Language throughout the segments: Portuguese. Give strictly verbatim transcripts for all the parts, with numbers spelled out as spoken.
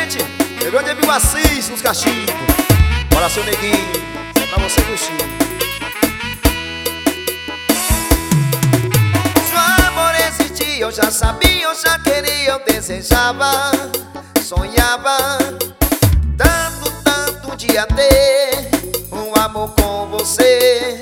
gente, pegou de Bill Assis nos cachimbos. Bora, seu neguinho, é pra você curtir. Seu amor existia, eu já sabia, eu já queria, eu desejava, sonhava tanto, tanto um dia ter um amor com você.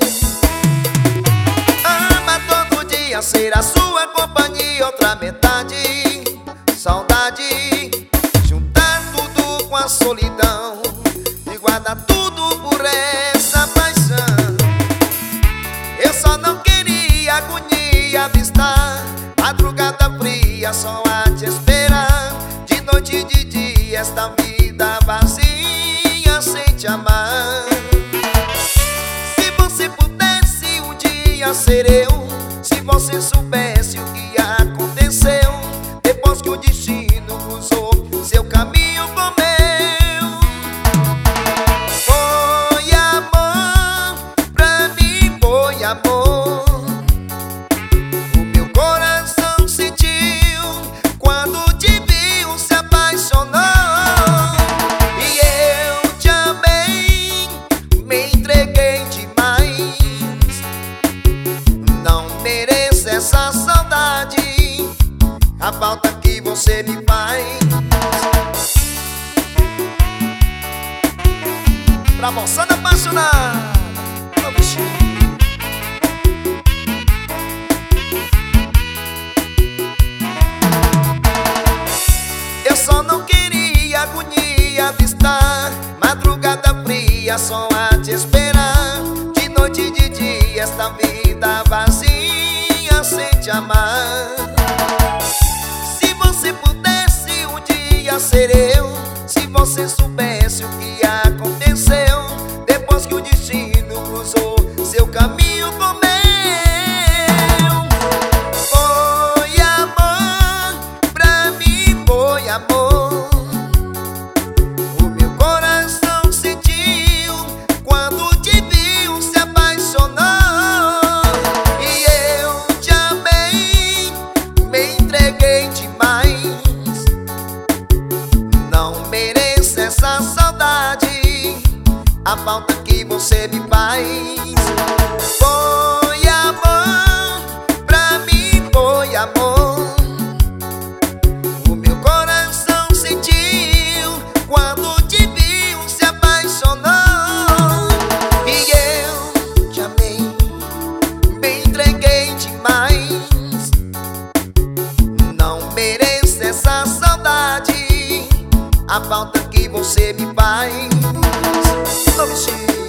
Ama todo dia ser a sua companhia, outra metade, saudade, juntar tudo com a solidão e guardar tudo por essa paixão. Eu só não queria agonia avistar, madrugada fria só a te esperar, de noite e de dia esta vida vazia sem te amar. Se você pudesse um dia ser eu, se você soubesse o que aconteceu depois que o destino cruzou seu caminho com o meu. Foi amor, pra mim foi amor. O meu coração sentiu quando te viu, se apaixonou. E eu te amei, me entreguei demais. Não mereço essa saudade, a falta que você me faz. Pra moçada apaixonada, ô bichinho. Eu só não queria agonia avistar, madrugada fria só a te esperar, de noite e de dia esta vida vazia sem te amar. Se você pudesse um dia ser eu, se você soubesse o que aconteceu depois que o destino cruzou seu caminho com o meu. Foi amor, pra mim foi amor. O meu coração sentiu quando te viu, se apaixonou. E eu te amei, me entreguei demais. Não mereço essa saudade, a falta que você me faz. Foi amor, pra mim foi amor. O meu coração sentiu quando te viu, se apaixonou. E eu te amei, me entreguei demais. Não mereço essa saudade, a falta que você me faz. Ô bichinho.